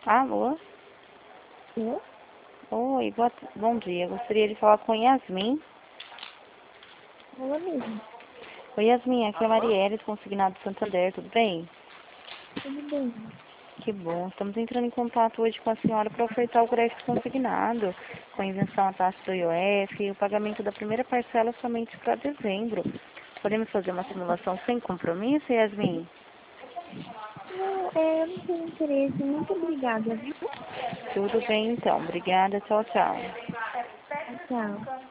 Alô? Eu? Oi, bom dia. Gostaria de falar com Yasmin. Ela mesmo. Oi, Yasmin, aqui é a Marielle, do Consignado Santander, tudo bem? Tudo bem. Que bom. Estamos entrando em contato hoje com a senhora para ofertar o crédito consignado, com a isenção à taxa do IOF e o pagamento da primeira parcela somente para dezembro. Podemos fazer uma simulação sem compromisso, Yasmin? Não, eu não tenho interesse. Muito obrigada, viu? Tudo bem, então. Obrigada. Tchau, tchau. Tchau.